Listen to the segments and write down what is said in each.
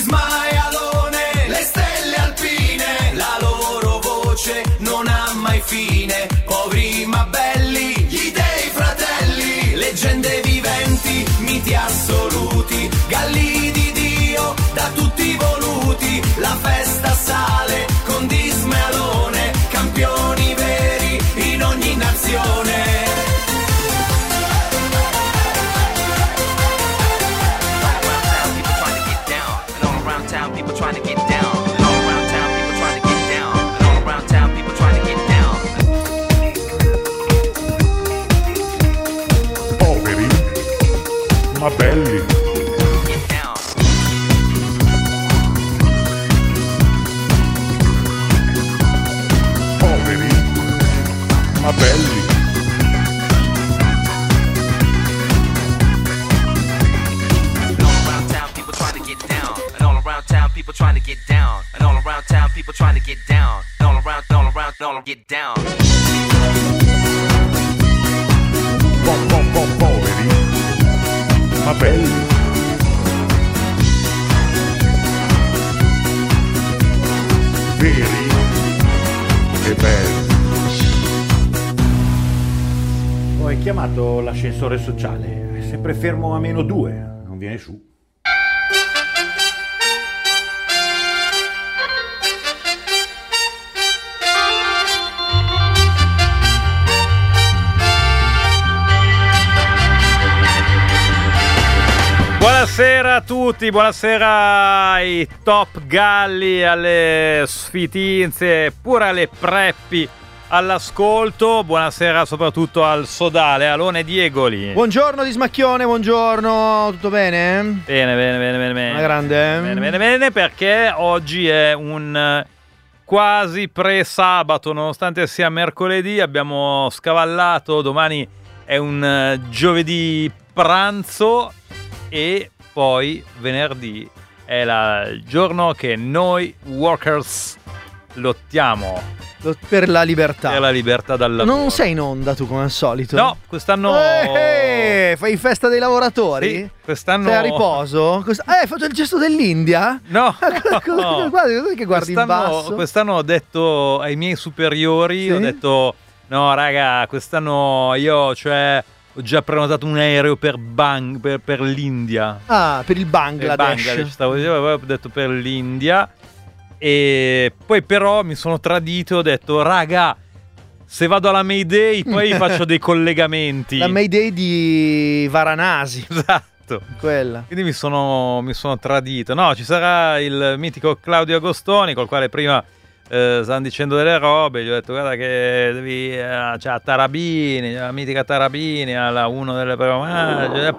Disma e Alone, le stelle alpine, la loro voce non ha mai fine. Poveri ma belli, gli dei fratelli, leggende viventi, miti assoluti, galli di Dio da tutti voluti. La festa sale con Disma e Alone, campioni veri in ogni nazione. People trying to get down, and all around town, people trying to get down, and all around town, people trying to get down. Poveri, ma belli. Get down. Poveri, ma belli. And all around town, people trying to get down, and all around town, people trying to get down, and all around town, people trying to get down, and all get down. Poveri, ma belli. Veri e belli. Ho chiamato l'ascensore sociale, è sempre fermo a -2, non viene su. Buonasera a tutti, buonasera ai top galli, alle sfitinze, pure alle preppi all'ascolto. Buonasera soprattutto al sodale, Alone Diegoli. Buongiorno di Smacchione, buongiorno, tutto bene? Bene. Una grande? Bene, perché oggi è un quasi pre-sabato, nonostante sia mercoledì, abbiamo scavallato, domani è un giovedì pranzo e poi venerdì è il giorno che noi workers lottiamo Per la libertà. per la libertà dal lavoro. Non sei in onda tu come al solito? No, quest'anno Fai festa dei lavoratori? Sì, quest'anno Sei a riposo? Hai fatto il gesto dell'India? No, Guarda che guardi in basso. Quest'anno ho detto ai miei superiori, Sì? ho detto no raga, quest'anno io ho già prenotato un aereo per l'India. Ah, per il Bangladesh. Stavo dicendo, poi ho detto per l'India. E poi però mi sono tradito e ho detto raga, se vado alla Mayday poi faccio dei collegamenti. La Mayday di Varanasi. Esatto. Quella. Quindi mi sono tradito. No, ci sarà il mitico Claudio Agostoni, col quale prima stanno dicendo delle robe. Gli ho detto guarda che devi c'ha Tarabini, la mitica Tarabini alla uno delle prime.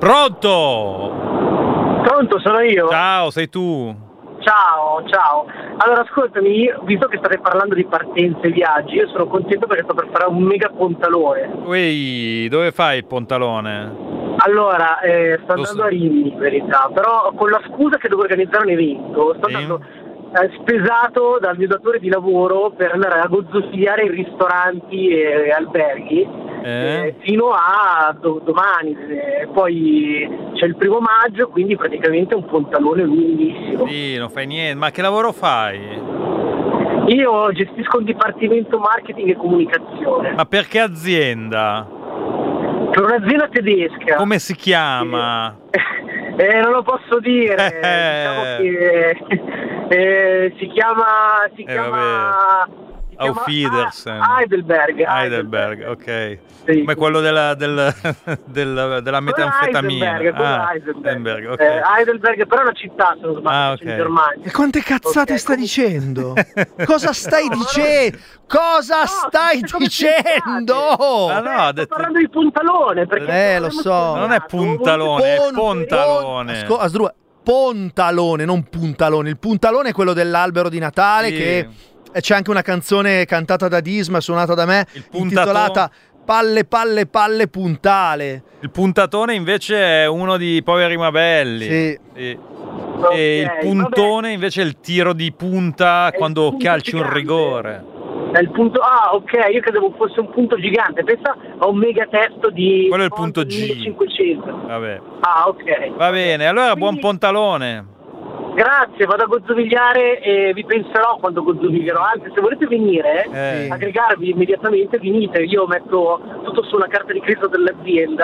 Pronto, sono io. Ciao, sei tu. Ciao. Allora ascoltami, visto che state parlando di partenze e viaggi, io sono contento perché sto per fare un mega pontalone. Ui, dove fai il pontalone? Allora, sto andando a Rimini in verità, però con la scusa che devo organizzare un evento, sto andando spesato dal mio datore di lavoro per andare a gozzoliare in ristoranti e alberghi fino a domani. Poi c'è il 1° maggio, quindi praticamente un pontalone lunghissimo. Sì, non fai niente. Ma che lavoro fai? Io gestisco un dipartimento marketing e comunicazione. Ma per che azienda? Per un'azienda tedesca. Come si chiama? Non lo posso dire. Diciamo che si chiama Auf Wiedersehen. Heidelberg, ok. Sì. Come quello della metanfetamina. Heidelberg, ok. Heidelberg, però è una città, se non sbaglio, in Germania. E quante cazzate stai dicendo? Cosa stai dicendo? Cosa stai dicendo? Ha detto... Sto parlando di puntalone. Perché lo so. Non è puntalone, è pontalone. Pontalone, non puntalone. Il puntalone è quello dell'albero di Natale, Sì. che c'è anche una canzone cantata da Disma, suonata da me, intitolata Palle, palle, palle, puntale. Il puntatone invece è uno di Poveri ma belli. Sì. E il puntone invece è il tiro di punta quando calci un rigore. È il punto. Ah, ok, io credevo fosse un punto gigante. Pensa a un megatesto di. Quello è il punto G. 1500. Vabbè. Ah, ok. Va bene, allora buon pontalone. Grazie, vado a gozzovigliare e vi penserò quando gozzoviglierò. Anzi, se volete venire, aggregarvi immediatamente, venite. Io metto tutto sulla carta di credito dell'azienda.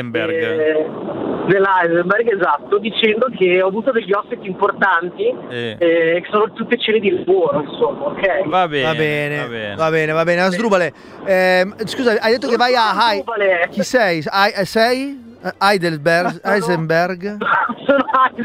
Dell'Heisenberg, esatto, dicendo che ho avuto degli ospiti importanti che sono tutte cene di lavoro, insomma, ok? Va bene. Asdrubale, scusa, hai detto che vai a Asdrubale. Chi sei? Sei? Heisenberg? Sono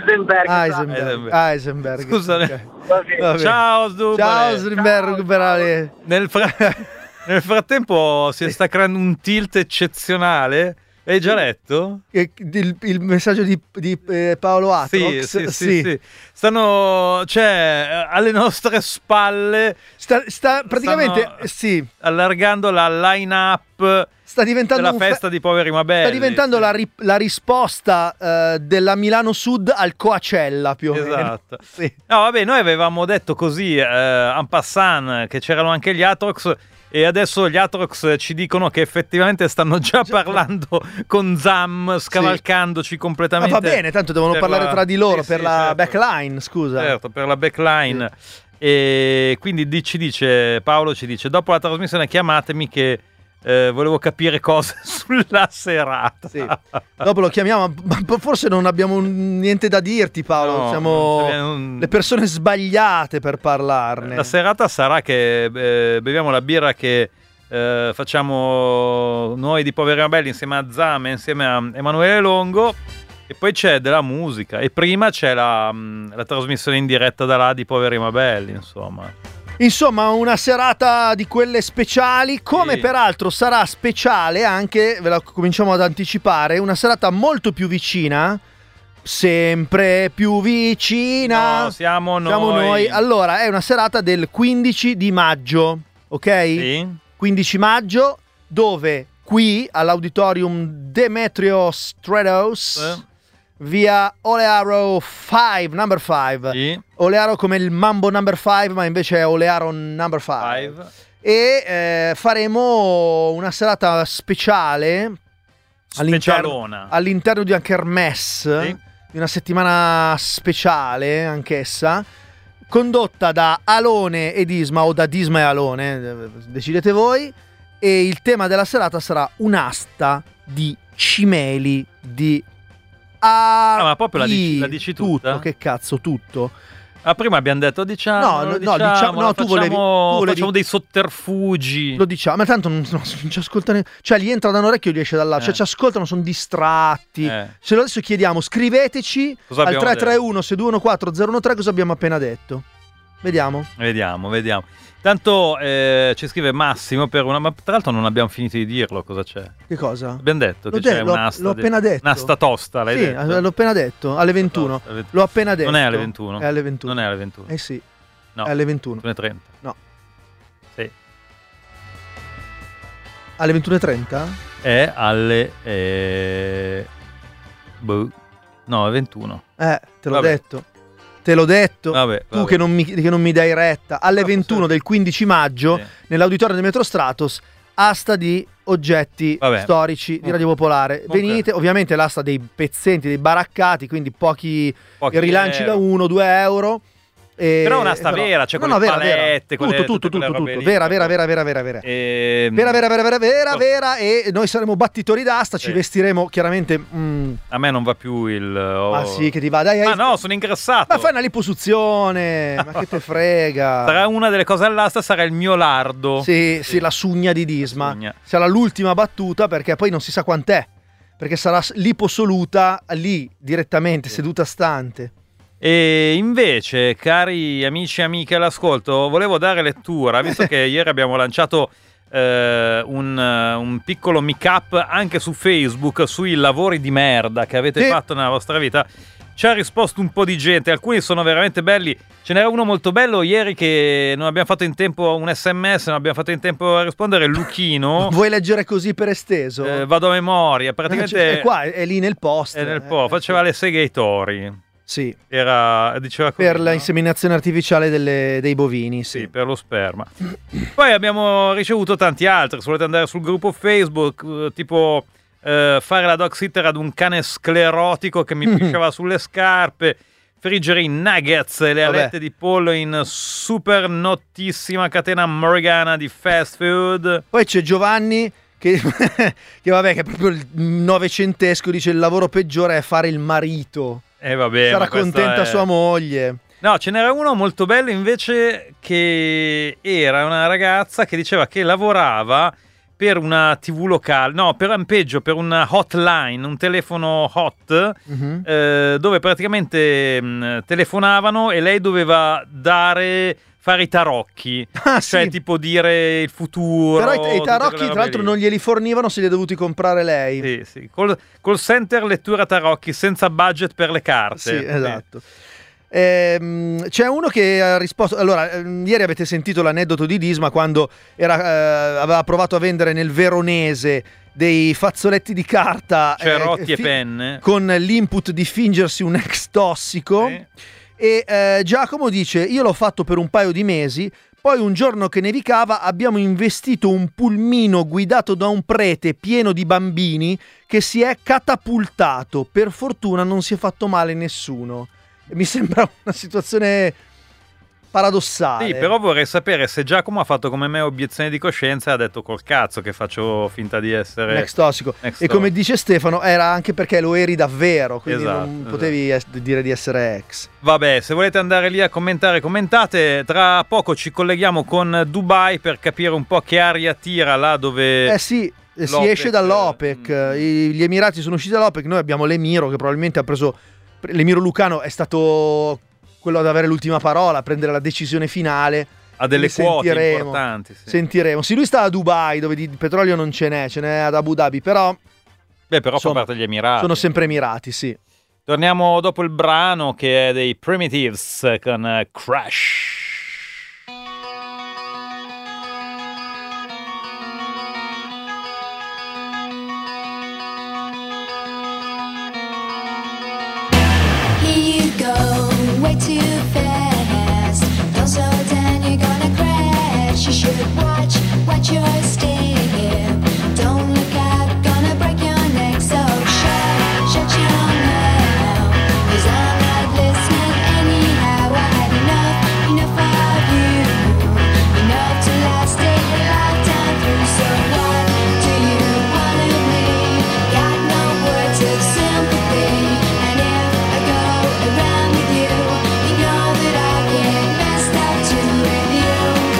Heisenberg. Scusa. Okay. Ciao Asdrubale. Asdrubale. Nel frattempo si sta creando un tilt eccezionale. Hai già letto? Il messaggio di Paolo Atrox? Sì. Stanno, cioè, alle nostre spalle. Sta praticamente, sì. Allargando la line-up. Sta diventando della festa di poveri ma belli. Sta diventando la risposta della Milano Sud al Coachella, più o meno. Esatto. Sì. No, vabbè, noi avevamo detto così, en passant, che c'erano anche gli Atrox. E adesso gli Atrox ci dicono che effettivamente stanno già parlando con Zam, scavalcandoci completamente. Ma va bene, tanto devono parlare tra di loro per la backline, scusa. Certo, per la backline. Sì. E quindi Paolo ci dice, dopo la trasmissione chiamatemi che volevo capire cose sulla serata. Sì. Dopo lo chiamiamo, ma forse non abbiamo niente da dirti, Paolo. No, siamo le persone sbagliate per parlarne. La serata sarà che beviamo la birra che facciamo noi di Poveri ma Belli insieme a Zam e insieme a Emanuele Longo, e poi c'è della musica, e prima c'è la trasmissione in diretta da là di Poveri ma Belli, Insomma, una serata di quelle speciali, come peraltro sarà speciale anche, ve la cominciamo ad anticipare, una serata molto più vicina, sempre più vicina. No, siamo noi. Allora, è una serata del 15 di maggio, ok? Sì. 15 maggio, dove qui all'Auditorium Demetrio Stratos, via Olearo 5, number 5. Sì. Olearo come il Mambo number 5, ma invece è Olearo number 5. E faremo una serata speciale all'interno di una kermesse, di una settimana speciale anch'essa, condotta da Alone ed Isma, o da Disma e Alone, decidete voi. E il tema della serata sarà un'asta di cimeli di ma proprio la dici tutta? Tutto, che cazzo, tutto. Prima abbiamo detto diciamo, tu volevi facciamo dei sotterfugi. Lo diciamo, ma tanto non ci ascoltano, cioè gli entra da un orecchio e gli esce dall'altro, cioè ci ascoltano, sono distratti. Se adesso chiediamo, scriveteci al 331 6214 013 cosa abbiamo appena detto. Vediamo. Tanto ci scrive Massimo per una, ma tra l'altro non abbiamo finito di dirlo cosa c'è. Che cosa? Abbiamo detto che c'è un'asta. L'ho appena detto. Un'asta tosta, l'hai detto? Sì, l'ho appena detto, alle 21. L'ho appena detto. Non è alle 21? È alle 21. Non è alle 21. Eh sì. No. È alle 21. 21:30. No. Sì. Alle 21:30? È alle no, è 21. Te l'ho detto. Te l'ho detto, vabbè. Tu che non mi dai retta. Alle 21 del 15 maggio, nell'auditorio del Metro Stratos, asta di oggetti storici di Radio Popolare. Venite, ovviamente l'asta dei pezzenti, dei baraccati, quindi pochi rilanci da 1-2 euro. Però un'asta vera, cioè con le palette, tutto. Vera. E noi saremo battitori d'asta, ci vestiremo chiaramente. A me non va più il. Ma sì, che ti va, dai. Ma no, sono ingrassato. Ma fai una liposuzione, ma che te frega. Sarà una delle cose all'asta, sarà il mio lardo. Sì, la sugna di Disma. Sarà l'ultima battuta, perché poi non si sa quant'è. Perché sarà liposoluta lì direttamente, seduta stante. E invece, cari amici e amiche all'ascolto, volevo dare lettura, visto che ieri abbiamo lanciato un piccolo meet-up anche su Facebook sui lavori di merda che avete fatto nella vostra vita. Ci ha risposto un po' di gente, alcuni sono veramente belli. Ce n'era uno molto bello ieri che non abbiamo fatto in tempo, un sms, non abbiamo fatto in tempo a rispondere, Luchino. Vuoi leggere così per esteso? Vado a memoria, praticamente... È qua, è lì nel post. È nel post, faceva le seghe ai tori. Sì, diceva così, per la inseminazione artificiale dei bovini, sì, per lo sperma. Poi abbiamo ricevuto tanti altri. Se volete andare sul gruppo Facebook, tipo fare la dog sitter ad un cane sclerotico che mi pisciava sulle scarpe, friggere i nuggets e le alette di pollo in super notissima catena morgana di fast food. Poi c'è Giovanni che vabbè, che è proprio il novecentesco, dice il lavoro peggiore è fare il marito. Vabbè, sarà contenta sua moglie. No, ce n'era uno molto bello invece che era una ragazza che diceva che lavorava per una TV locale, no, per una hotline, un telefono hot, dove praticamente telefonavano e lei doveva fare i tarocchi, cioè tipo dire il futuro. Però i tarocchi tra l'altro non glieli fornivano, se li ha dovuti comprare lei. Sì. Col center lettura tarocchi senza budget per le carte. Sì, esatto. C'è uno che ha risposto. Allora, ieri avete sentito l'aneddoto di Disma quando aveva provato a vendere nel Veronese dei fazzoletti di carta, cerotti e penne, con l'input di fingersi un ex tossico. E Giacomo dice: io l'ho fatto per un paio di mesi, poi un giorno che nevicava abbiamo investito un pulmino guidato da un prete pieno di bambini che si è catapultato, per fortuna non si è fatto male nessuno. Mi sembra una situazione paradossale. Sì, però vorrei sapere se Giacomo ha fatto come me obiezione di coscienza e ha detto col cazzo che faccio finta di essere un ex tossico. E come dice Stefano, era anche perché lo eri davvero, quindi non potevi dire di essere ex. Vabbè, se volete andare lì a commentare, commentate. Tra poco ci colleghiamo con Dubai per capire un po' che aria tira là dove... si esce dall'OPEC. Gli Emirati sono usciti dall'OPEC, noi abbiamo l'Emiro che probabilmente ha preso... L'Emiro Lucano è stato quello ad avere l'ultima parola, a prendere la decisione finale. Ha delle quote importanti. Sì. Sentiremo. Sì, lui sta a Dubai, dove di petrolio non ce n'è ad Abu Dhabi, però... Però fa parte degli Emirati. Sono sempre Emirati, sì. Torniamo dopo il brano che è dei Primitives con Crash. Watch your step. Don't look out, gonna break your neck. So shut your mouth. 'Cause I'm not listening anyhow. I had enough of you. Enough to last a lifetime through. So what do you want of me? Got no words of sympathy. And if I go around with you, you know that I get messed up too with you.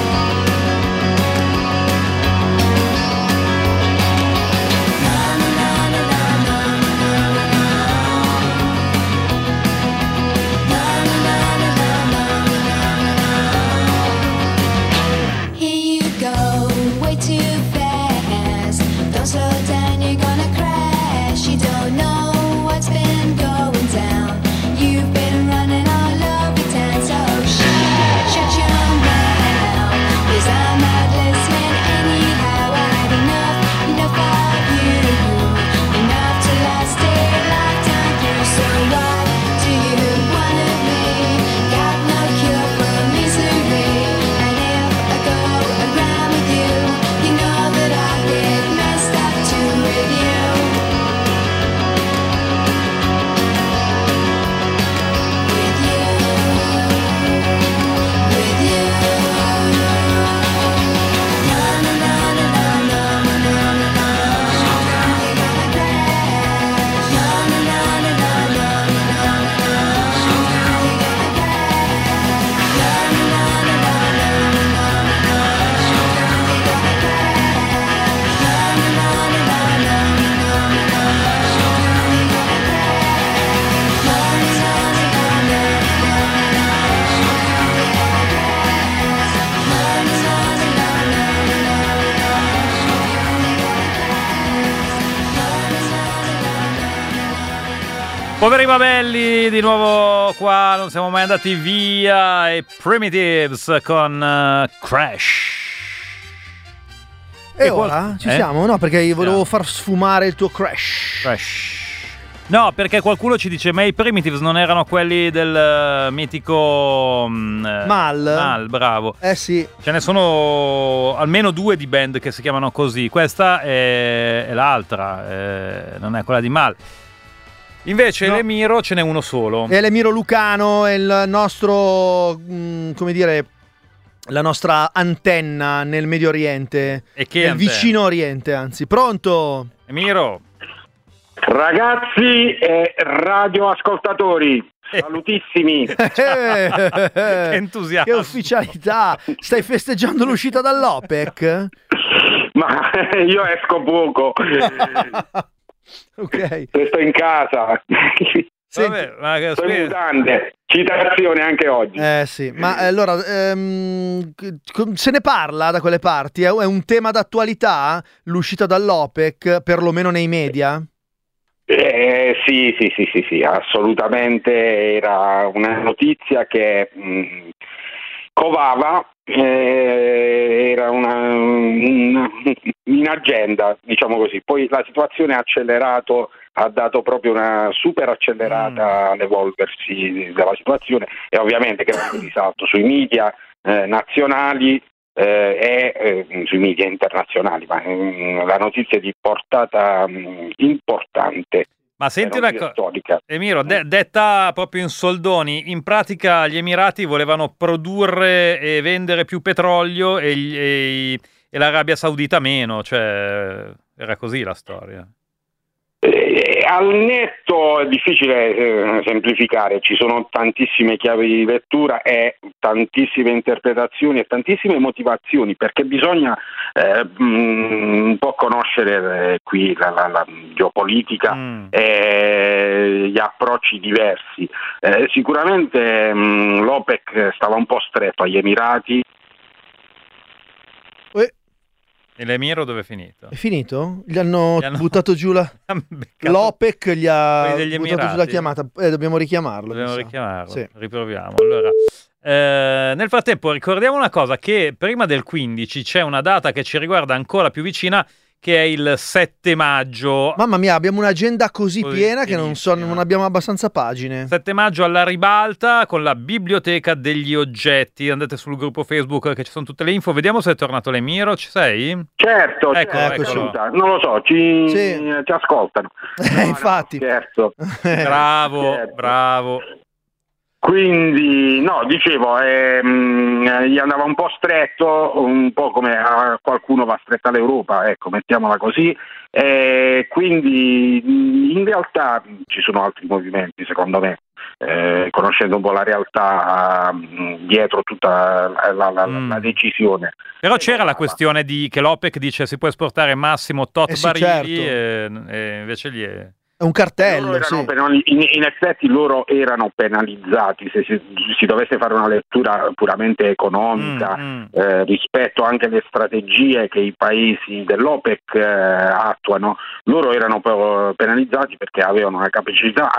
Poveri Babelli, di nuovo qua, non siamo mai andati via. E Primitives con Crash. E ora ci siamo? No, perché io volevo far sfumare il tuo Crash. No, perché qualcuno ci dice: ma i Primitives non erano quelli del mitico Mal, bravo. Sì. Ce ne sono almeno 2 di band che si chiamano così. Questa è l'altra, non è quella di Mal. Invece No. l'Emiro ce n'è uno solo. È l'Emiro Lucano, è il nostro, come dire, la nostra antenna nel Medio Oriente. E che nel antenna? vicino Oriente, anzi. Pronto? Emiro, Ragazzi e radioascoltatori, salutissimi. che entusiasmo. Che ufficialità! Stai festeggiando l'uscita dall'OPEC? Ma io esco poco, Ok. sto in casa. Vabbè, ma che- Sono in mutande, citazione anche oggi. Sì, ma allora se ne parla da quelle parti? È un tema d'attualità l'uscita dall'OPEC, perlomeno nei media? Sì, assolutamente era una notizia che covava, era in agenda, diciamo così. Poi la situazione ha accelerato, ha dato proprio una super accelerata all'evolversi della situazione e ovviamente grande risalto sui media nazionali e sui media internazionali, ma la notizia è di portata importante. Ma senti Era una cosa, storica. Emiro, detta proprio in soldoni, in pratica gli Emirati volevano produrre e vendere più petrolio e l'Arabia Saudita meno, cioè era così la storia. Al netto è difficile semplificare, ci sono tantissime chiavi di lettura e tantissime interpretazioni e tantissime motivazioni, perché bisogna un po' conoscere qui la geopolitica e gli approcci diversi. Sicuramente l'OPEC stava un po' stretto agli Emirati. E l'Emiro dove è finito? È finito? Gli hanno buttato giù l'OPEC gli ha Quelli degli buttato giù la Emirati? chiamata. Dobbiamo richiamarlo. Dobbiamo mi sa. richiamarlo, Sì. riproviamo. Allora, nel frattempo ricordiamo una cosa, che prima del 15 c'è una data che ci riguarda ancora più vicina, che è il 7 maggio. Mamma mia, abbiamo un'agenda così Così piena che non abbiamo abbastanza pagine. 7 maggio alla Ribalta con la biblioteca degli oggetti. Andate sul gruppo Facebook che ci sono tutte le info. Vediamo se è tornato l'Emiro. Ci sei? Certo, Eccolo. non lo so, ci ascoltano. Infatti. Certo. Bravo. Quindi, no, dicevo, gli andava un po' stretto, un po' come a qualcuno va stretta l'Europa, ecco, mettiamola così, quindi in realtà ci sono altri movimenti, secondo me, conoscendo un po' la realtà dietro tutta la decisione. Però c'era la questione che l'OPEC dice si può esportare massimo tot sì, barili certo. e invece gli è... È un cartello, in effetti loro erano penalizzati se si dovesse fare una lettura puramente economica rispetto anche alle strategie che i paesi dell'OPEC attuano. Loro erano penalizzati perché hanno una capacità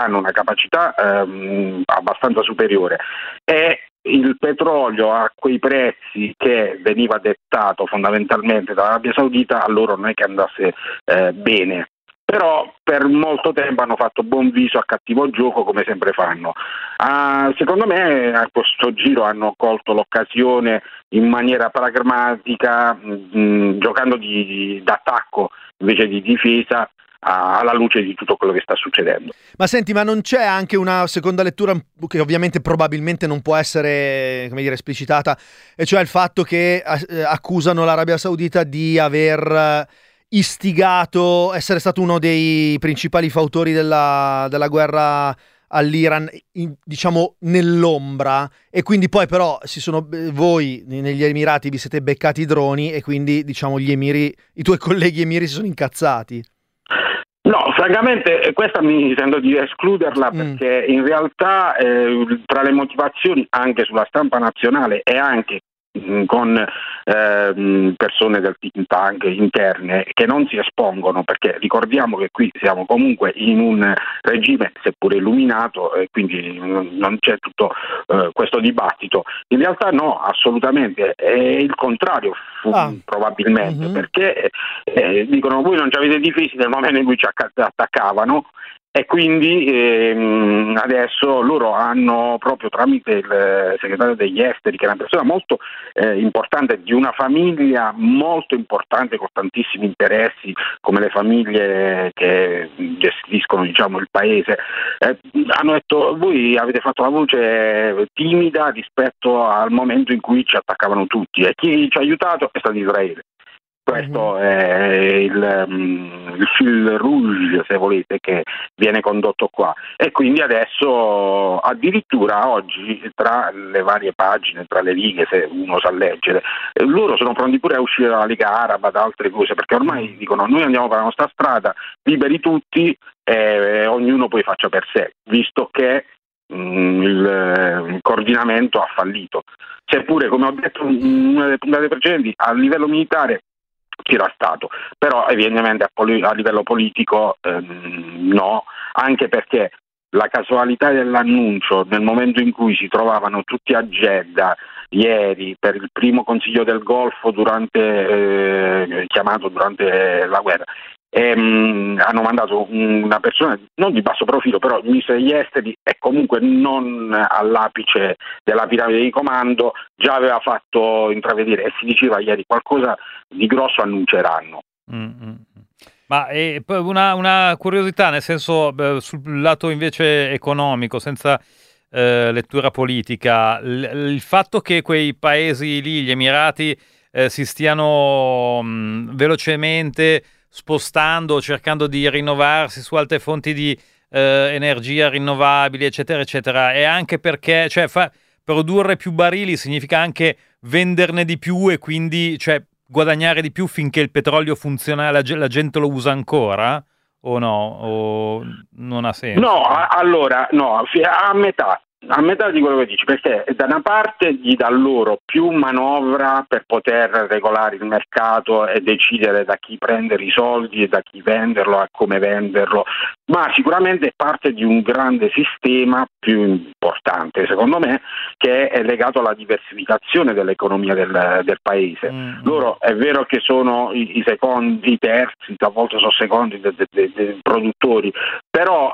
abbastanza superiore e il petrolio a quei prezzi che veniva dettato fondamentalmente dall'Arabia Saudita a loro non è che andasse bene. Però per molto tempo hanno fatto buon viso a cattivo gioco, come sempre fanno. Secondo me a questo giro hanno colto l'occasione in maniera pragmatica, giocando d'attacco invece di difesa, alla luce di tutto quello che sta succedendo. Ma senti, ma non c'è anche una seconda lettura che ovviamente probabilmente non può essere, come dire, esplicitata, e cioè il fatto che accusano l'Arabia Saudita di aver istigato, essere stato uno dei principali fautori della guerra all'Iran, diciamo nell'ombra, e quindi poi però voi negli Emirati vi siete beccati i droni e quindi diciamo i tuoi colleghi emiri si sono incazzati. No, francamente questa mi sento di escluderla perché in realtà tra le motivazioni anche sulla stampa nazionale e anche con persone del think tank interne che non si espongono, perché ricordiamo che qui siamo comunque in un regime seppure illuminato e quindi non c'è tutto questo dibattito. In realtà no, assolutamente è il contrario probabilmente, perché dicono voi non ci avete difesi nel momento in cui ci attaccavano E quindi adesso loro hanno, proprio tramite il segretario degli esteri, che è una persona molto importante, di una famiglia molto importante con tantissimi interessi, come le famiglie che gestiscono, diciamo, il paese, hanno detto: voi avete fatto la voce timida rispetto al momento in cui ci attaccavano tutti, e chi ci ha aiutato è stato Israele. Questo è il fil rouge, se volete, che viene condotto qua, e quindi adesso addirittura oggi, tra le varie pagine, tra le righe, se uno sa leggere, loro sono pronti pure a uscire dalla Lega Araba, da altre cose, perché ormai dicono: noi andiamo per la nostra strada, liberi tutti, e ognuno poi faccia per sé, visto che il coordinamento ha fallito. Seppure, come ho detto in una delle puntate precedenti, a livello militare c'era stato, però evidentemente a livello politico no, anche perché la casualità dell'annuncio nel momento in cui si trovavano tutti a Jeddah ieri per il primo Consiglio del Golfo chiamato durante la guerra, hanno mandato una persona non di basso profilo, però il ministro degli esteri, e comunque non all'apice della piramide di comando, già aveva fatto intravedere, e si diceva ieri, qualcosa di grosso annunceranno. Ma una curiosità, nel senso, sul lato invece economico, senza lettura politica, il fatto che quei paesi lì, gli Emirati, si stiano velocemente spostando, cercando di rinnovarsi su altre fonti di energia rinnovabili, eccetera, eccetera, e anche perché, cioè, produrre più barili significa anche venderne di più e quindi, cioè, guadagnare di più finché il petrolio funziona, la gente lo usa ancora, o no? O non ha senso? No, allora, no, a metà di quello che dici, perché da una parte gli dà loro più manovra per poter regolare il mercato e decidere da chi prendere i soldi e da chi venderlo e come venderlo, ma sicuramente è parte di un grande sistema più importante, secondo me, che è legato alla diversificazione dell'economia del paese. Loro è vero che sono i secondi, i terzi, a volte sono secondi dei produttori, però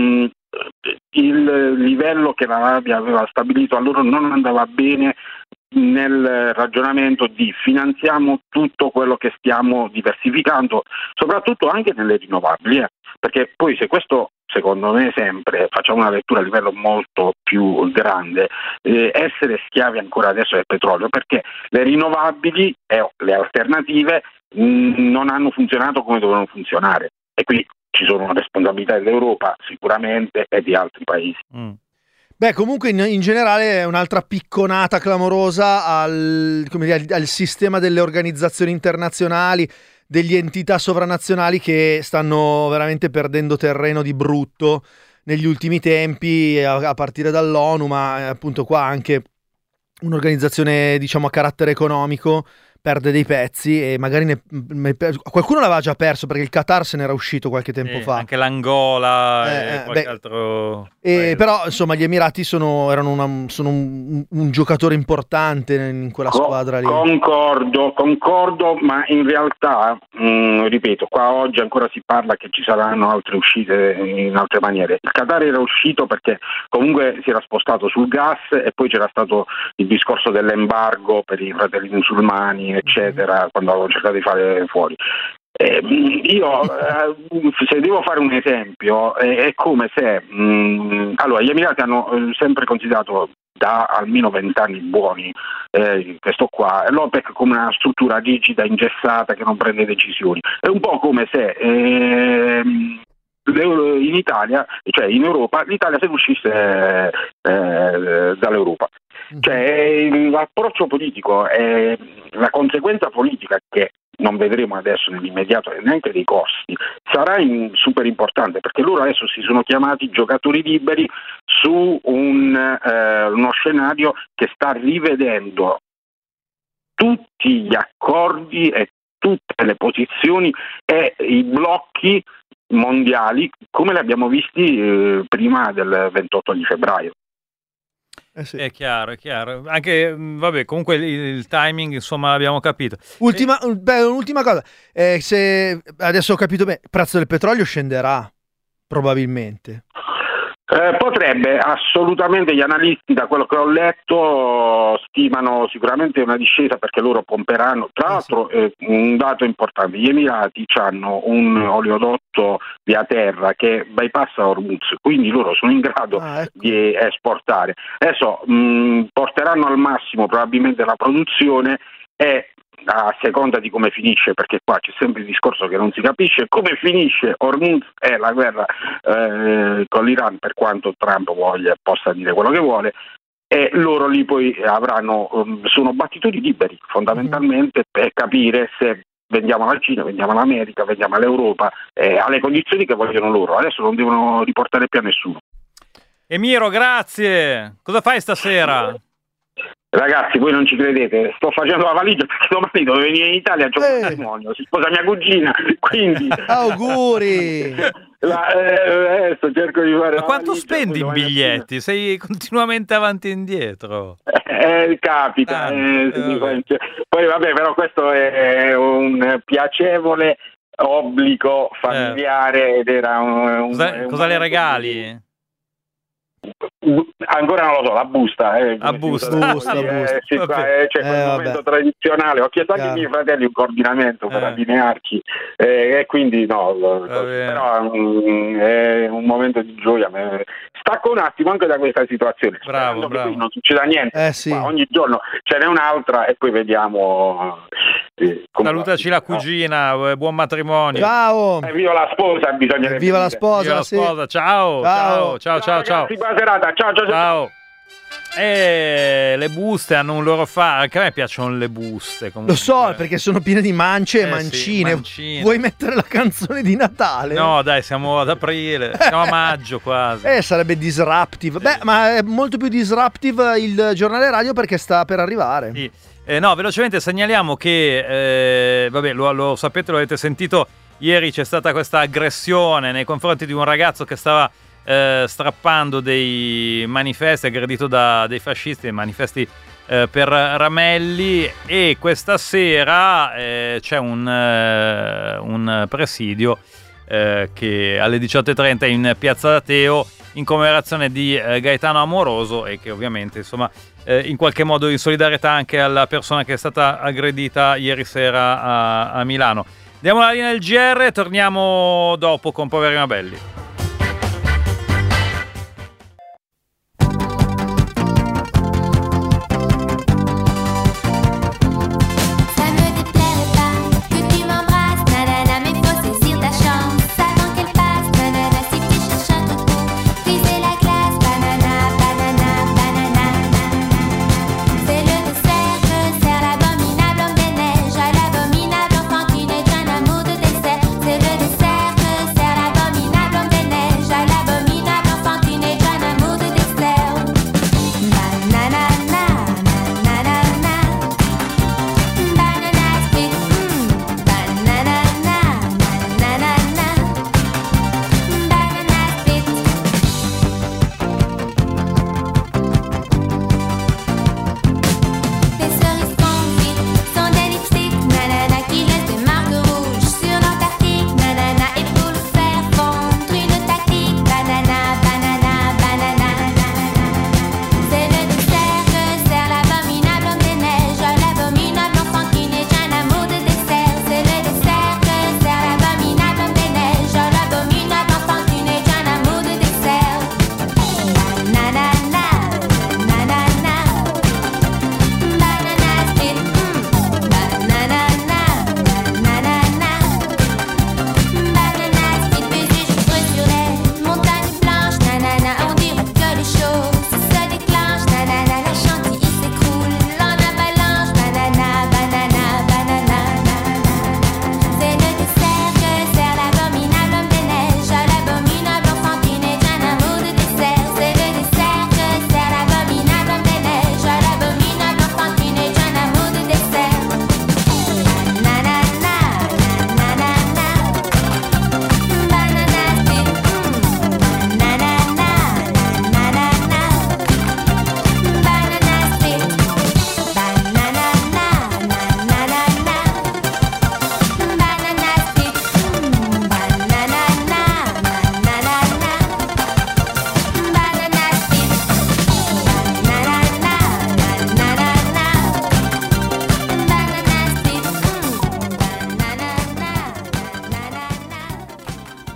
il livello che l'Arabia aveva stabilito a loro non andava bene nel ragionamento di finanziamo tutto quello che stiamo diversificando, soprattutto anche nelle rinnovabili, perché poi, se questo, secondo me, sempre facciamo una lettura a livello molto più grande, essere schiavi ancora adesso del petrolio, perché le rinnovabili e le alternative non hanno funzionato come dovevano funzionare, e qui ci sono una responsabilità dell'Europa sicuramente e di altri paesi. Beh, comunque in generale è un'altra picconata clamorosa al sistema delle organizzazioni internazionali, degli entità sovranazionali che stanno veramente perdendo terreno di brutto negli ultimi tempi, a partire dall'ONU, ma appunto qua anche un'organizzazione, diciamo, a carattere economico perde dei pezzi, e magari qualcuno l'aveva già perso, perché il Qatar se n'era uscito qualche tempo fa. Anche l'Angola e qualche altro paese. Però insomma gli Emirati sono un giocatore importante in quella squadra lì. Concordo, ma in realtà ripeto, qua oggi ancora si parla che ci saranno altre uscite in altre maniere. Il Qatar era uscito perché comunque si era spostato sul gas, e poi c'era stato il discorso dell'embargo per i fratelli musulmani, eccetera, quando avevo cercato di fare fuori. Io se devo fare un esempio, è come se allora, gli Emirati hanno sempre considerato, da almeno 20 anni buoni, questo qua, l'OPEC come una struttura rigida, ingessata, che non prende decisioni. È un po' come se in Italia, cioè in Europa, l'Italia se ne uscisse dall'Europa. Cioè l'approccio politico e la conseguenza politica, che non vedremo adesso nell'immediato neanche dei costi, sarà super importante, perché loro adesso si sono chiamati giocatori liberi su uno scenario che sta rivedendo tutti gli accordi e tutte le posizioni e i blocchi mondiali come li abbiamo visti prima del 28 di febbraio. Sì. È chiaro. Anche, vabbè, comunque il timing, insomma, l'abbiamo capito. Un'ultima cosa. Se adesso ho capito bene, il prezzo del petrolio scenderà probabilmente. Potrebbe, assolutamente. Gli analisti, da quello che ho letto, stimano sicuramente una discesa perché loro pomperanno. Tra l'altro, un dato importante: gli Emirati hanno un oleodotto via terra che bypassa Hormuz, quindi loro sono in grado di esportare. Adesso porteranno al massimo probabilmente la produzione e a seconda di come finisce, perché qua c'è sempre il discorso che non si capisce come finisce Hormuz e la guerra con l'Iran, per quanto Trump possa dire quello che vuole, e loro lì poi sono battitori liberi fondamentalmente per capire se vendiamo alla Cina, vendiamo all'America, vendiamo all'Europa, alle condizioni che vogliono loro. Adesso non devono riportare più a nessuno. Emiro, grazie. Cosa fai stasera? Ragazzi, voi non ci credete, sto facendo la valigia perché domani devo venire in Italia, c'ho un matrimonio, si sposa mia cugina, quindi... Auguri! Adesso cerco di fare... Ma quanto spendi in biglietti? Sei continuamente avanti e indietro. Capita. Poi vabbè, però questo è un piacevole obbligo familiare ed era Cosa le regali? Ancora non lo so, la busta. C'è quel momento tradizionale. Ho chiesto anche ai miei fratelli un coordinamento per allinearci e quindi però è un momento di gioia. Stacco un attimo anche da questa situazione. Bravo. Non succeda niente. Ma ogni giorno ce n'è un'altra e poi vediamo. Salutaci la cugina, buon matrimonio. Ciao. Viva la sposa, bisogna. Viva la sposa. Viva la sposa. Ciao. Ragazzi, buona serata. Ciao. Le buste hanno un loro fare. Anche a me piacciono le buste. Comunque. Lo so, perché sono piene di mance e mancine. Mancine. Vuoi mettere la canzone di Natale? No, dai, siamo ad aprile. Siamo a maggio quasi. Sarebbe disruptive. Beh, ma è molto più disruptive il giornale radio perché sta per arrivare. Sì. No, velocemente segnaliamo che, lo sapete, lo avete sentito, ieri c'è stata questa aggressione nei confronti di un ragazzo che stava strappando dei manifesti, aggredito da dei fascisti, dei manifesti per Ramelli, e questa sera c'è un presidio che alle 18:30 in Piazza Dateo in commemorazione di Gaetano Amoroso, e che ovviamente insomma in qualche modo in solidarietà anche alla persona che è stata aggredita ieri sera a Milano. Diamo la linea del GR, torniamo dopo con Poveri ma Belli. L'abominable enfant qui n'est qu'un amour de dessert. C'est le dessert que sert l'abominable homme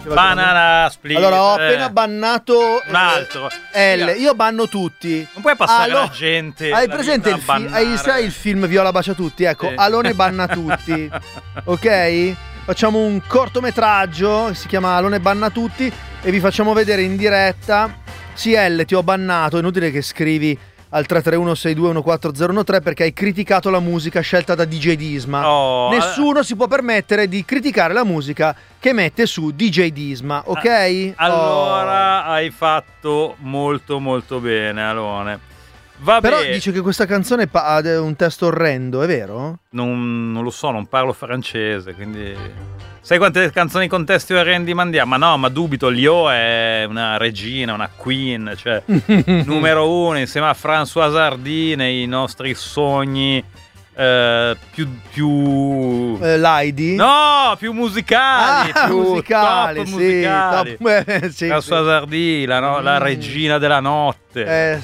Banana split. Allora, ho appena bannato un altro. L. Io banno tutti. Non puoi passare la gente. Hai presente sai il film Viola bacia tutti? Ecco, Alone banna tutti. Ok? Facciamo un cortometraggio, si chiama Alone banna tutti, e vi facciamo vedere in diretta. Sì, L, ti ho bannato, è inutile che scrivi al 331-6214013 perché hai criticato la musica scelta da DJ Disma. Nessuno si può permettere di criticare la musica che mette su DJ Disma, ok? Allora hai fatto molto molto bene, Alone. Però dice che questa canzone ha un testo orrendo, è vero? Non lo so, non parlo francese, quindi... Sai quante canzoni con testi orrendi mandiamo? Ma dubito, Lio è una regina, una queen, cioè numero uno insieme a Françoise Hardy nei nostri sogni più Lady? No, più musicali, più musicali, top sì, musicali. Sì, Françoise Hardy, la regina della notte.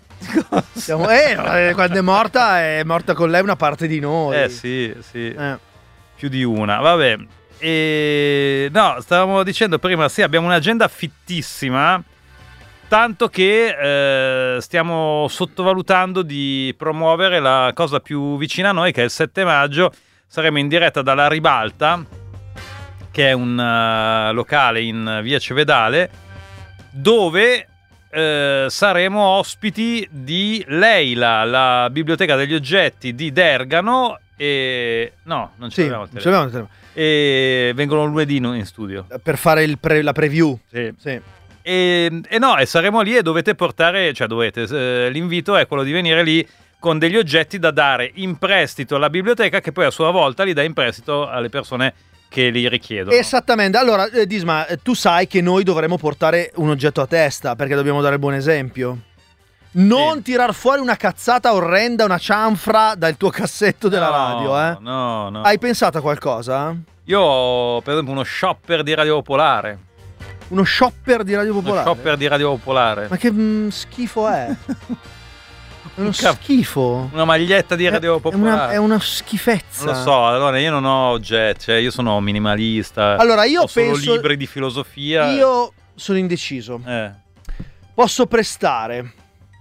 Quando è morta con lei una parte di noi. Sì. Più di una, vabbè. No, stavamo dicendo prima, sì, abbiamo un'agenda fittissima, tanto che stiamo sottovalutando di promuovere la cosa più vicina a noi, che è il 7 maggio. Saremo in diretta dalla Ribalta, che è un locale in via Cevedale, dove saremo ospiti di Leila, la biblioteca degli oggetti di Dergano. E no, non ce l'abbiamo. E vengono lunedì in studio per fare la preview. Sì. E saremo lì e dovete portare, l'invito è quello di venire lì con degli oggetti da dare in prestito alla biblioteca, che poi a sua volta li dà in prestito alle persone che li richiedono. Esattamente. Allora, Disma, tu sai che noi dovremo portare un oggetto a testa, perché dobbiamo dare il buon esempio. Non tirar fuori una cazzata orrenda, una cianfra dal tuo cassetto della radio, No. Hai pensato a qualcosa? Io ho, per esempio, uno shopper di Radio Popolare. Uno shopper di Radio Popolare? Uno shopper di Radio Popolare. Ma che schifo è? È uno schifo. Una maglietta di Radio Popolare. È una schifezza. Non lo so, allora io non ho oggetti, io sono minimalista. Allora io penso solo libri di filosofia. Io sono indeciso. Posso prestare.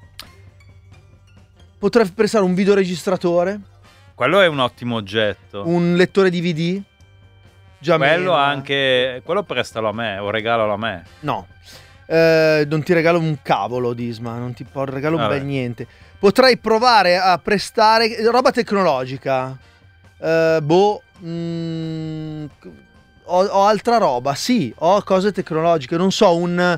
Potrei prestare un videoregistratore. Quello è un ottimo oggetto. Un lettore DVD. Già quello anche. Quello prestalo a me o regalalo a me. No. Non ti regalo un cavolo, Disma. Non ti regalo un bel niente. Potrei provare a prestare roba tecnologica. Ho altra roba. Sì, ho cose tecnologiche. Non so, un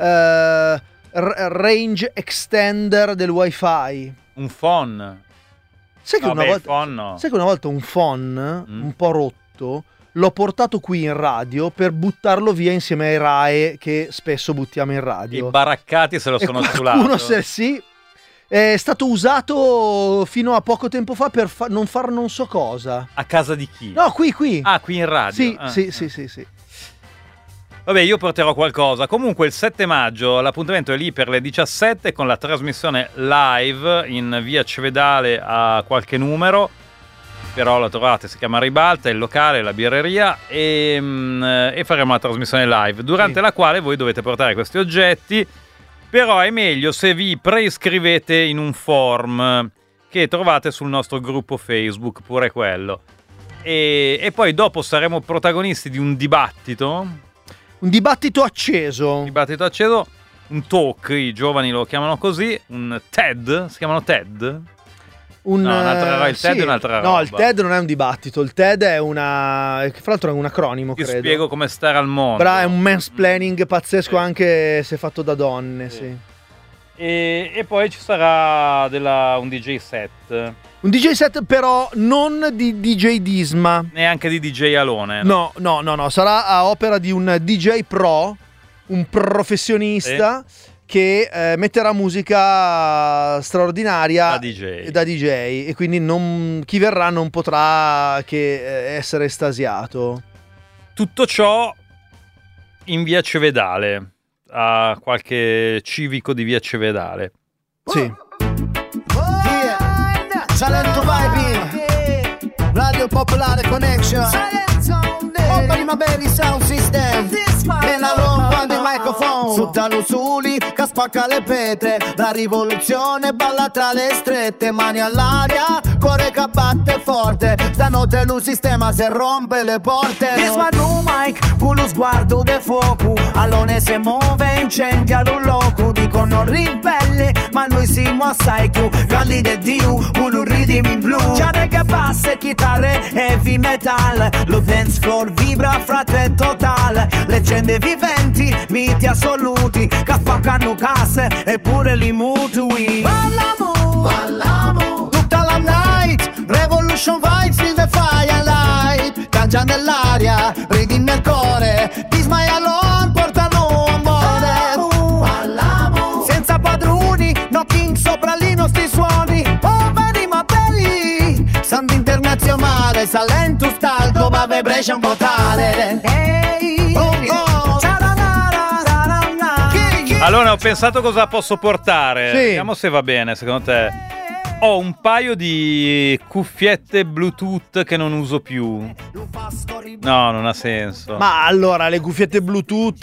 range extender del wifi. Un phone. Sai che una volta un phone un po' rotto l'ho portato qui in radio per buttarlo via insieme ai RAE che spesso buttiamo in radio. I baraccati se lo sono ciulato. Sì. È stato usato fino a poco tempo fa per non far non so cosa. A casa di chi? No, qui. Ah, qui in radio? Sì. Vabbè, io porterò qualcosa. Comunque il 7 maggio l'appuntamento è lì per le 17 con la trasmissione live in via Cevedale a qualche numero. Però la trovate, si chiama Ribalta, il locale, la birreria, e faremo la trasmissione live, durante la quale voi dovete portare questi oggetti. Però è meglio se vi preiscrivete in un form che trovate sul nostro gruppo Facebook, pure quello. E poi dopo saremo protagonisti di un dibattito. Un dibattito acceso. Un talk, i giovani lo chiamano così, un TED, si chiamano TED? Il TED è un'altra roba. No, il TED non è un dibattito, il TED è fra l'altro è un acronimo, credo. Ti spiego come stare al mondo. È un mansplaining pazzesco, anche se fatto da donne, sì. E poi ci sarà un DJ set. Un DJ set però non di DJ Disma. Neanche di DJ Alone. No, sarà a opera di un DJ pro, un professionista che metterà musica straordinaria da DJ e quindi chi verrà non potrà che essere estasiato. Tutto ciò in via Cevedale, a qualche civico di via Cevedale. Sì. Salento Vibe, Radio Popolare Connection, Open my baby sound system. e la rompa di microphone. Suttalo suli, che spacca le pietre. La rivoluzione balla tra le strette. Mani all'aria, cuore che batte forte. Stanotte lo sistema se rompe le porte. This my new mic, con lo sguardo de fuoco. Allone se muove, incendia lo loco. Dicono ribelle, ma noi siamo assai più grandi di Dio, un ridimi in blu. Già che basse, chitarre, heavy metal. Lo dance floor vibra, frate total. Leggende viventi, miti assoluti, che spaccano casse e pure li mutui. Ballamo, tutta la night. Revolution vibes in the firelight. Cangia nell'aria, ridi nel cuore. This my alone, portano amore. Ballamo, senza padroni, no king sopra i nostri suoni. Oh, vedi ma belli, sound internazionale, Salento, Stalco, ma vibration potale. Hey, oh, oh. Allora ho pensato cosa posso portare. Sì. Vediamo se va bene secondo te. Ho un paio di cuffiette Bluetooth che non uso più. No, non ha senso. Ma allora, le cuffiette Bluetooth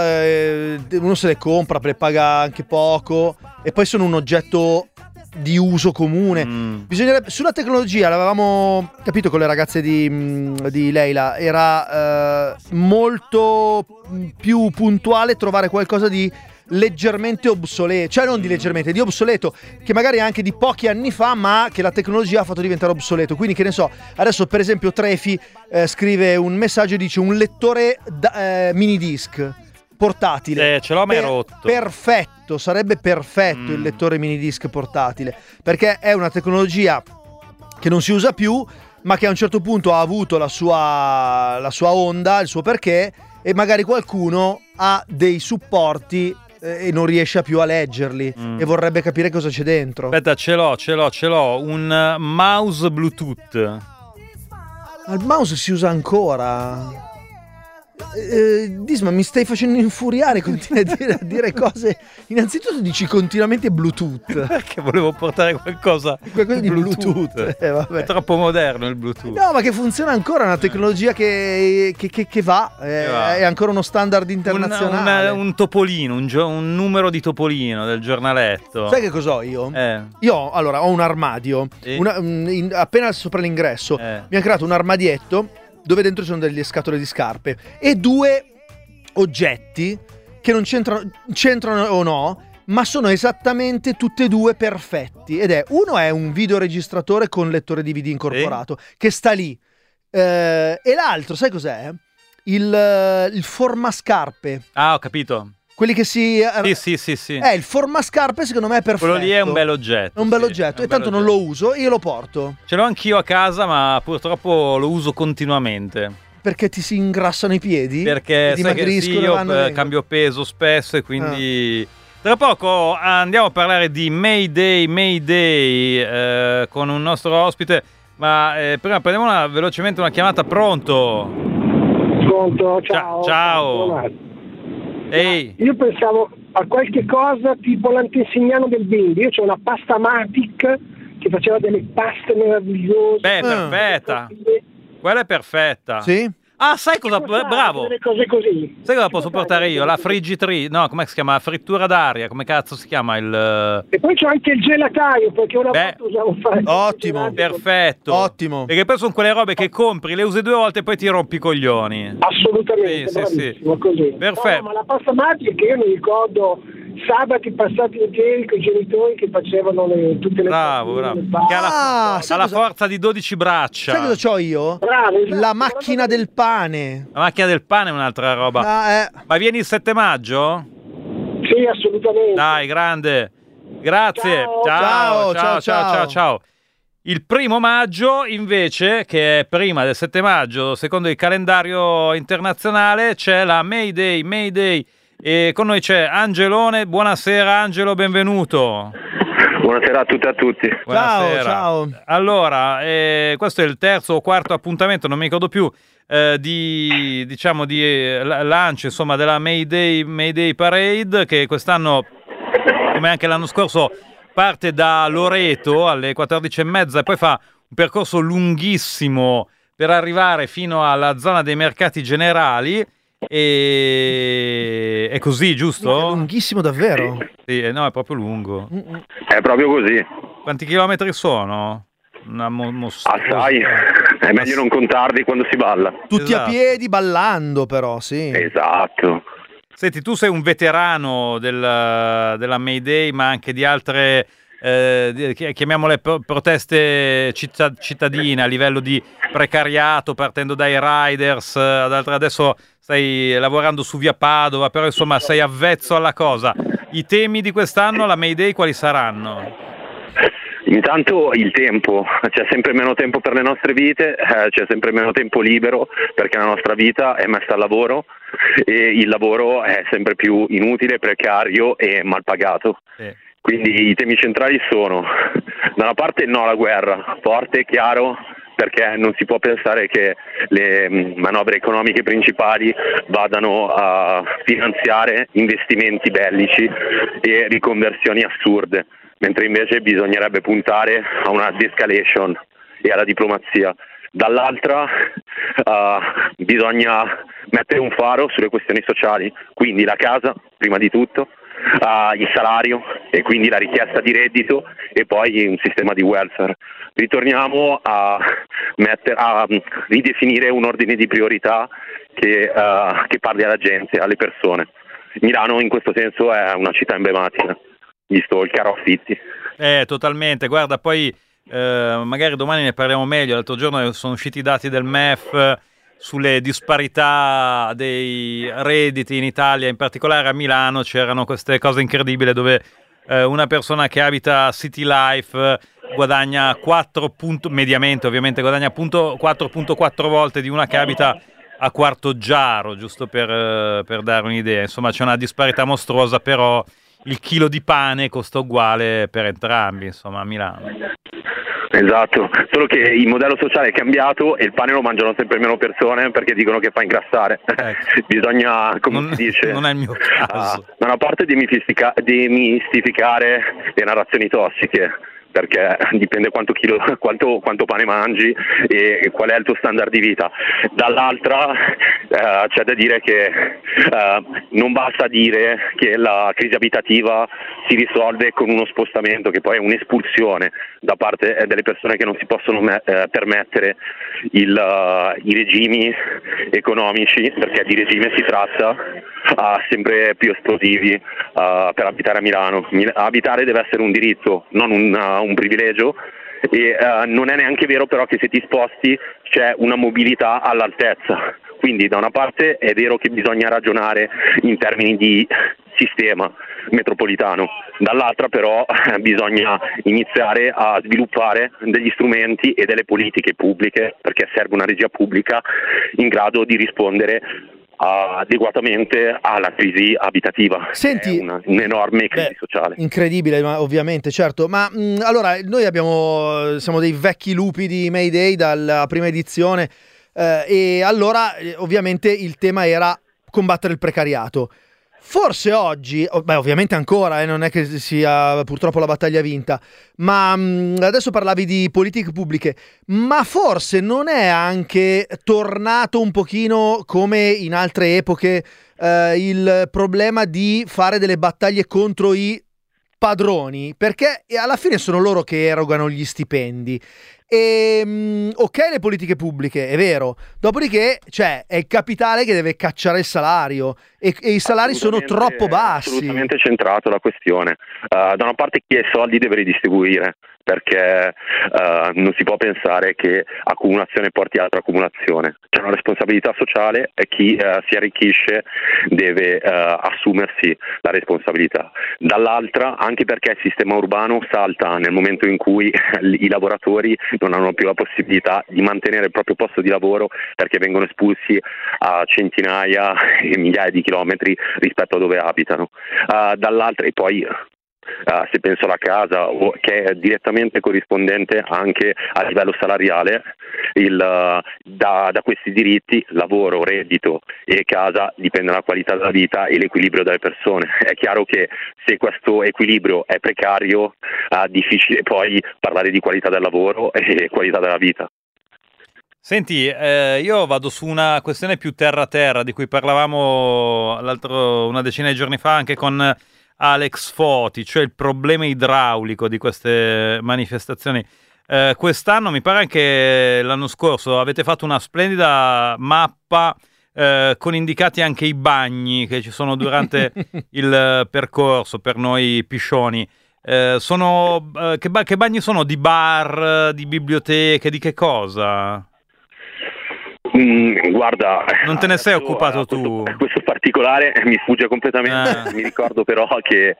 uno se le compra, le paga anche poco e poi sono un oggetto di uso comune. Bisognerebbe, sulla tecnologia l'avevamo capito con le ragazze di Leila, era molto più puntuale trovare qualcosa di leggermente obsoleto, cioè non di leggermente, di obsoleto, che magari anche di pochi anni fa, ma che la tecnologia ha fatto diventare obsoleto. Quindi, che ne so, adesso per esempio Trefi scrive un messaggio e dice un lettore mini disc portatile. Ce l'ho, ma è rotto. Perfetto, sarebbe perfetto il lettore mini disc portatile, perché è una tecnologia che non si usa più, ma che a un certo punto ha avuto la sua onda, il suo perché, e magari qualcuno ha dei supporti e non riesce più a leggerli e vorrebbe capire cosa c'è dentro. Aspetta, ce l'ho, un mouse Bluetooth. Il mouse si usa ancora. Disma, mi stai facendo infuriare, continui a dire cose. Innanzitutto dici continuamente Bluetooth. Perché volevo portare qualcosa di Bluetooth. Vabbè. È troppo moderno il Bluetooth. No, ma che funziona ancora, è una tecnologia che va, è ancora uno standard internazionale. Un topolino, un numero di topolino del giornaletto. Sai che cos'ho io? Io ho un armadio, appena sopra l'ingresso mi ha creato un armadietto dove dentro ci sono delle scatole di scarpe e due oggetti che non c'entrano o no, ma sono esattamente tutte e due perfetti. Ed uno è un videoregistratore con lettore DVD incorporato, che sta lì, e l'altro, sai cos'è? Il formascarpe. Ah, ho capito. Quelli che si... Sì. Il formascarpe secondo me è perfetto. Quello lì è un bel oggetto. È un bel oggetto, e tanto non lo uso, io lo porto. Ce l'ho anch'io a casa, ma purtroppo lo uso continuamente. Perché ti si ingrassano i piedi? Perché sai che io cambio peso spesso e quindi... Tra poco andiamo a parlare di Mayday con un nostro ospite, ma prima prendiamo velocemente una chiamata. Pronto? Pronto, ciao. Ehi. Io pensavo a qualche cosa tipo l'antesignano del Bindi. Io c'ho una pasta Matic che faceva delle paste meravigliose. Beh, perfetta. Quella è perfetta. Sì? Ah, sai cosa? Bravo. Delle cose così. Sai cosa posso portare io? La friggitrice. No, come si chiama? La frittura d'aria. Come cazzo si chiama il... E poi c'ho anche il gelataio, perché una volta usavo Ottimo. Perfetto. Ottimo. Perché poi sono quelle robe che compri, le usi 2 volte e poi ti rompi i coglioni. Assolutamente, sì. Così. Perfetto. No, ma la pasta Matic, che io mi ricordo sabati passati interi con i genitori che facevano tutte le... Bravo. Che ha la forza di 12 braccia. Sai cosa c'ho io? Bravo, esatto. La macchina del pane. La macchina del pane è un'altra roba. Ma vieni il 7 maggio? Sì, assolutamente. Dai, grande. Grazie. Ciao. Il 1° maggio, invece, che è prima del 7 maggio, secondo il calendario internazionale, c'è la Mayday. E con noi c'è Angelone. Buonasera Angelo, benvenuto. Buonasera a tutti e a tutti. Buonasera. Ciao. Allora, questo è il 3° o 4° appuntamento, non mi ricordo più, di lancio, insomma, della Mayday Parade, che quest'anno, come anche l'anno scorso, parte da Loreto alle 14:30 e poi fa un percorso lunghissimo per arrivare fino alla zona dei mercati generali. E è così, giusto? È lunghissimo davvero. Sì, no, è proprio lungo. È proprio così. Quanti chilometri sono? Assai, è meglio non contarli quando si balla. Tutti a piedi, ballando però, sì. Esatto. Senti, tu sei un veterano della Mayday, ma anche di altre, chiamiamole proteste cittadine a livello di precariato, partendo dai riders, adesso stai lavorando su via Padova, però insomma sei avvezzo alla cosa. I temi di quest'anno, la Mayday, quali saranno? Intanto il tempo, c'è sempre meno tempo per le nostre vite, c'è sempre meno tempo libero perché la nostra vita è messa al lavoro e il lavoro è sempre più inutile, precario e mal pagato. Quindi i temi centrali sono, da una parte no alla guerra, forte e chiaro, perché non si può pensare che le manovre economiche principali vadano a finanziare investimenti bellici e riconversioni assurde, mentre invece bisognerebbe puntare a una de-escalation e alla diplomazia. Dall'altra bisogna mettere un faro sulle questioni sociali, quindi la casa prima di tutto, il salario e quindi la richiesta di reddito e poi un sistema di welfare. Ritorniamo a ridefinire un ordine di priorità che parli alla gente, alle persone. Milano in questo senso è una città emblematica, visto il caro affitti. Totalmente, guarda, poi magari domani ne parliamo meglio. L'altro giorno sono usciti i dati del MEF sulle disparità dei redditi in Italia, in particolare a Milano c'erano queste cose incredibili dove una persona che abita City Life guadagna mediamente ovviamente guadagna 4.4 volte di una che abita a Quartoggiaro, giusto per dare un'idea. Insomma c'è una disparità mostruosa, però il chilo di pane costa uguale per entrambi, insomma, a Milano. Esatto, solo che il modello sociale è cambiato e il pane lo mangiano sempre meno persone perché dicono che fa ingrassare. Bisogna, come si dice, non è il mio caso. Da una parte demistificare le narrazioni tossiche, perché dipende quanto pane mangi e qual è il tuo standard di vita. Dall'altra c'è da dire che non basta dire che la crisi abitativa si risolve con uno spostamento, che poi è un'espulsione da parte delle persone che non si possono permettere i regimi economici, perché di regime si tratta, sempre più esplosivi per abitare a Milano. Abitare deve essere un diritto, non un privilegio, e non è neanche vero però che se ti sposti c'è una mobilità all'altezza. Quindi da una parte è vero che bisogna ragionare in termini di sistema metropolitano, dall'altra però bisogna iniziare a sviluppare degli strumenti e delle politiche pubbliche, perché serve una regia pubblica in grado di rispondere adeguatamente alla crisi abitativa. Senti, è un'enorme crisi sociale. Incredibile, ovviamente, certo. Ma allora noi siamo dei vecchi lupi di Mayday dalla prima edizione, e allora ovviamente il tema era combattere il precariato. Forse oggi, ovviamente ancora, non è che sia purtroppo la battaglia vinta, ma adesso parlavi di politiche pubbliche, ma forse non è anche tornato un pochino come in altre epoche il problema di fare delle battaglie contro i padroni, perché alla fine sono loro che erogano gli stipendi. E ok, le politiche pubbliche, è vero, dopodiché è il capitale che deve cacciare il salario e i salari sono troppo bassi. Assolutamente centrato la questione. Da una parte chi ha i soldi deve ridistribuire, perché non si può pensare che accumulazione porti altra accumulazione. C'è una responsabilità sociale e chi si arricchisce deve assumersi la responsabilità. Dall'altra, anche perché il sistema urbano salta nel momento in cui i lavoratori non hanno più la possibilità di mantenere il proprio posto di lavoro perché vengono espulsi a centinaia e migliaia di chilometri rispetto a dove abitano. Dall'altra, e poi se penso alla casa, che è direttamente corrispondente anche a livello salariale, da questi diritti, lavoro, reddito e casa, dipende la qualità della vita e l'equilibrio delle persone. È chiaro che se questo equilibrio è precario, è difficile poi parlare di qualità del lavoro e qualità della vita. Senti, io vado su una questione più terra-terra di cui parlavamo una decina di giorni fa anche con Alex Foti, cioè il problema idraulico di queste manifestazioni. Quest'anno, mi pare anche l'anno scorso, avete fatto una splendida mappa con indicati anche i bagni che ci sono durante il percorso per noi piscioni. Che bagni sono? Di bar, di biblioteche, di che cosa? Guarda, non te ne sei occupato tu? Questo particolare mi sfugge completamente. Mi ricordo però che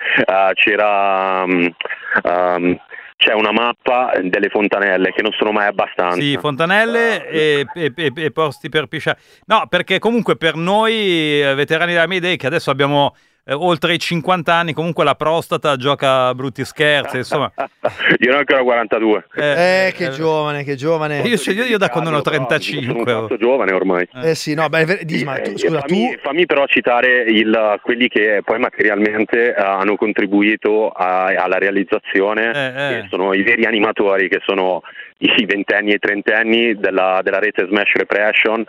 c'è una mappa delle fontanelle che non sono mai abbastanza. Sì, fontanelle e posti per pisciare. No, perché comunque per noi veterani della mia idea, che adesso abbiamo oltre i 50 anni, comunque la prostata gioca brutti scherzi, insomma. Io ne ho ancora 42. Che giovane. Io da quando ne ho 35. Sono molto giovane ormai. Sì, no, scusa, fammi però citare quelli che poi materialmente hanno contribuito alla realizzazione, che sono i veri animatori, che sono i ventenni e trentenni della rete Smash Repression,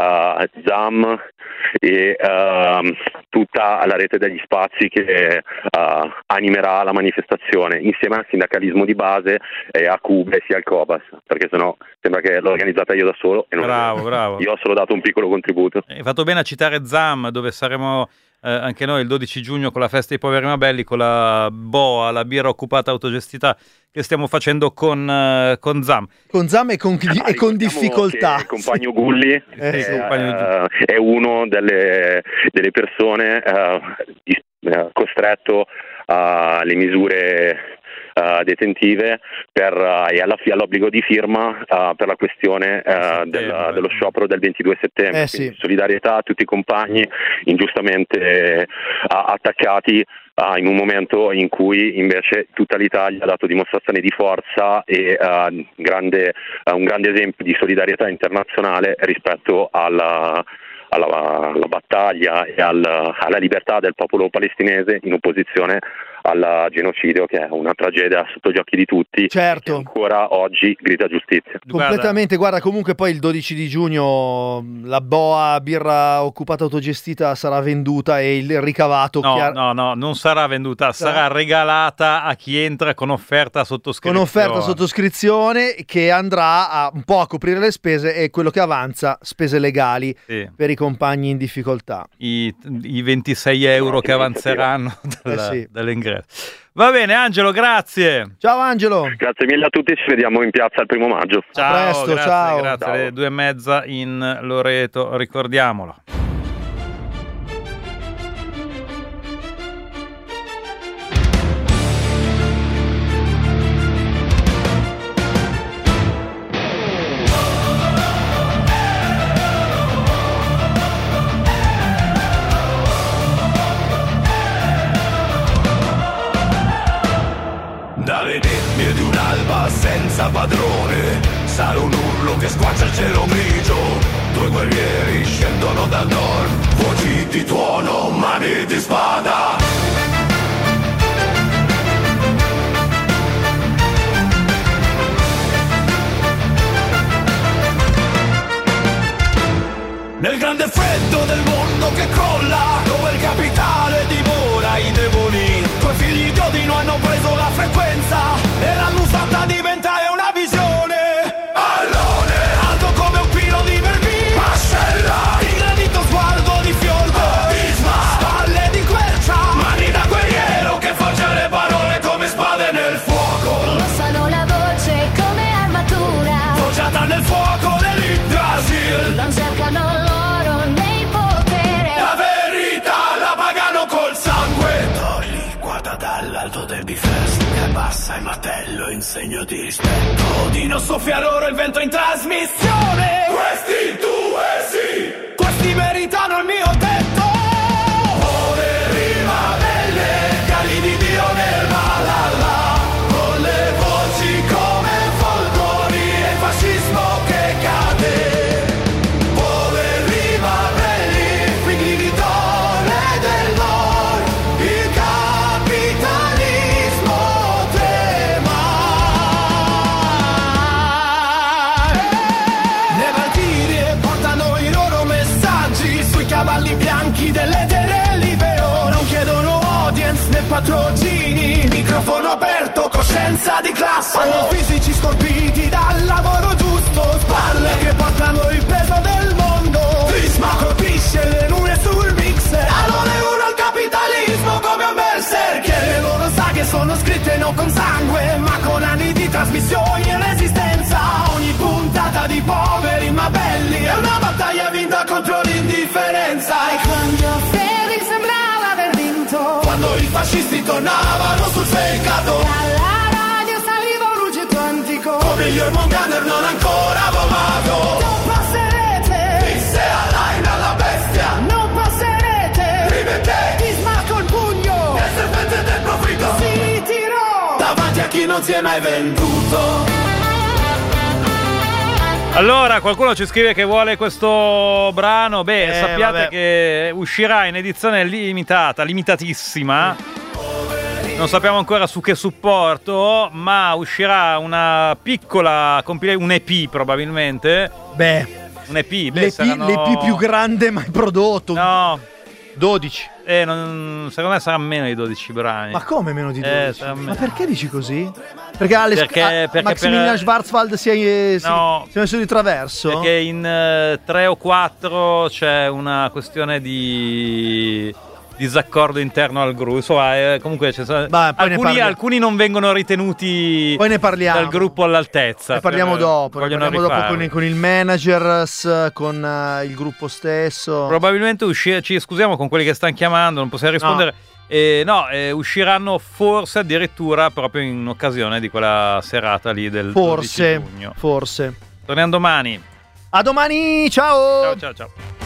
ZAM e tutta la rete degli spazi che animerà la manifestazione insieme al sindacalismo di base e a Cube sia al Cobas, perché sennò sembra che l'ho organizzata io da solo e non bravo. Io ho solo dato un piccolo contributo. Hai fatto bene a citare ZAM, dove saremo anche noi il 12 giugno con la festa dei poveri ma belli, con la BOA, la birra occupata autogestita che stiamo facendo con ZAM. Con ZAM e con difficoltà. Il compagno Gulli è uno delle persone costretto alle misure detentive e all'obbligo di firma per la questione dello sciopero del 22 settembre. Sì. Solidarietà a tutti i compagni ingiustamente attaccati in un momento in cui invece tutta l'Italia ha dato dimostrazione di forza e un grande esempio di solidarietà internazionale rispetto alla battaglia e alla libertà del popolo palestinese in opposizione al genocidio, che è una tragedia sotto gli occhi di tutti. Certo. Che ancora oggi grida giustizia. Completamente. Guarda, comunque poi il 12 di giugno la BOA birra occupata autogestita sarà venduta e il ricavato no, non sarà venduta, sarà regalata a chi entra con offerta sottoscrizione che andrà un po' a coprire le spese e quello che avanza spese legali per i compagni in difficoltà. I 26 euro che avanzeranno dall'ingresso. Va bene, Angelo, grazie. Ciao Angelo. Grazie mille a tutti, ci vediamo in piazza il 1 maggio. Ciao, a presto, grazie, ciao. Grazie, alle 2:30 in Loreto, ricordiamolo. Dalle nebbie di un'alba senza padrone sale un urlo che squarcia il cielo grigio. Due guerrieri scendono dal nord, voci di tuono, mani di spada. Nel grande freddo del mondo che crolla, dove il capitale dimora i deboli, tuoi figli di Odino hanno preso la frequenza e l'hanno usata diventare una visione. Allone, alto come un pino di Verbi, mascella, ingranito sguardo di fiordo, abisma, spalle di quercia, mani da guerriero che forgia le parole come spade nel fuoco. Indossano la voce come armatura, forgiata nel fuoco dell'Yggdrasil. non cercano l'oro nei potere. La verità la pagano col sangue. Dolly guarda dall'alto del bifest che abbassa il martello in segno di rispetto. Odino soffia loro il vento in trasmissione. Questi due sì, questi meritano il mio tetto. Poveri mabelle, cali di Dio nel Valhalla, con le voci come folgori e il fascismo che cade. Never pizza di classe. Hanno fisici scolpiti dal lavoro giusto, spalle che portano il peso del mondo. Prisma colpisce le lune sul mixer, allora è uno al capitalismo come un berserker. E loro sa che sono scritte non con sangue, ma con anni di trasmissioni e resistenza. Ogni puntata di poveri ma belli è una battaglia vinta contro l'indifferenza. E quando Felix sembrava aver vinto, quando i fascisti tornavano sul feccato, dalla radio saliva un ruggito antico, come io e Mongander non ancora vomato. Non passerete, disse Alain alla bestia, non passerete, rivete, ti smacco il pugno, il serpente del profitto si tirò davanti a chi non si è mai venduto. Allora, qualcuno ci scrive che vuole questo brano. Sappiate che uscirà in edizione limitatissima. Non sappiamo ancora su che supporto, ma uscirà una piccola un EP probabilmente. Un EP. L'EP più grande mai prodotto. No. 12. Secondo me sarà meno di 12 brani. Ma come meno di 12? Ma perché dici così? Perché Maximilian Schwarzwald si è messo di traverso? Perché in 3 o 4 c'è una questione di disaccordo interno al gruppo. Insomma, comunque alcuni non vengono ritenuti poi ne parliamo dal gruppo all'altezza. Ne parliamo dopo. Con il manager, con il gruppo stesso. Probabilmente ci scusiamo con quelli che stanno chiamando, non possiamo rispondere. Usciranno forse addirittura proprio in occasione di quella serata lì del 12 giugno. Forse. Torniamo domani. A domani, ciao. Ciao.